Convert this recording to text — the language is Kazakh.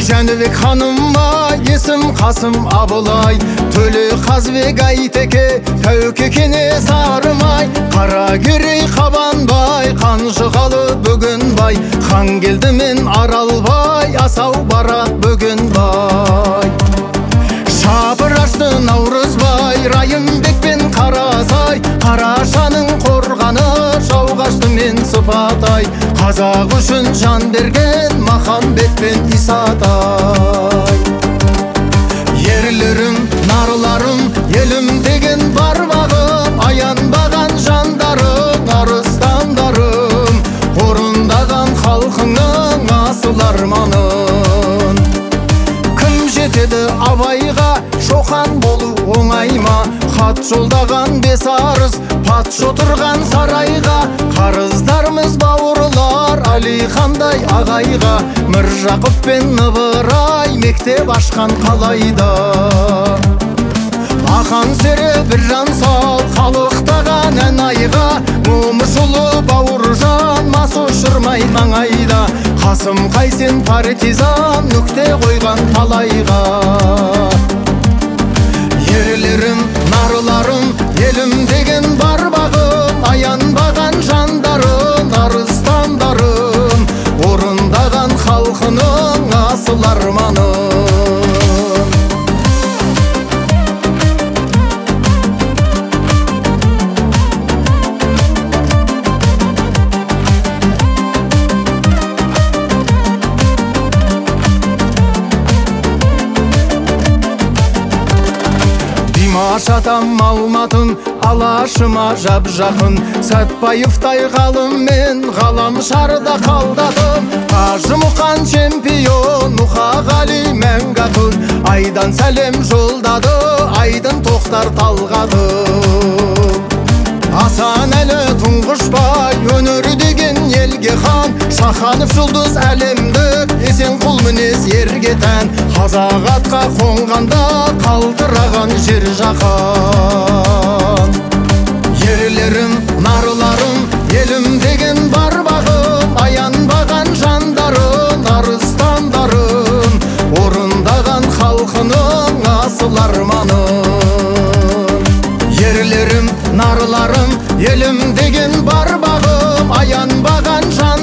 Жәнібек ханымма есім Қасым Абылай, Төле Қазбек Айтеке, Тәуке Кенес Арымай, Қаракерей Қабанбай, Қанжығалы Бөгенбай, хан келді мен Аралбай, асау барат Бөгенбай. Шапырашты Наурызбай, Райымбек пен Қарасай, Қарашаның қорғаны, жауғашты мен Сыпатай, қазақ үшін жан берген Махамбет пен Исатай. Ерлерім, нарларым, елім деген бар бағым, аянбаған жандарым, арыстандарым, орындаған халқыңның асыл арманын. Кім жетеді абайға, шоқан болу оңай ма? Хат жолдаған бес арыз, патша отырған сарайға, қарыздарымыз бауырлар Алихандай ағайға, Міржақып пен Ыбырай мектеп ашқан қалайда. Ақан сері бір жан сал, қалықтаған ән айға, Момышұлы Бауыржан мас ұшырмай маңайда. Қасым Қайсен партизан нүкте қойған талайға. Ерлерім, нарларым, елім деген бар бағым, аянбаған жандарым, арыстандарым, орындаған халқының асыл арманын. Ашатам Алматын, Алашыма жап жақын, Сәтпаевтай ғалым мен ғаламшарда қалдатым. Қажымұқан чемпион, Мұқағали Мәңгақұл, Айдан сәлем жолдады, Айдын Тоқтар Талғатым. Асан әлі Тұңғышбай, өнері деген елге хан, Шаханов жұлдыз әлемдік, есен құл мінез ерге тән. Қазақ атқа қонғанда қалтыраған жер жақан. Ерлерім, нарларым, елім деген бар бағым, аянбаған жандарым, арыстандарым, орындаған халқының асыл арманын. Ерлерім, нарларым, елім деген бар бағым, аянбаған жандарым,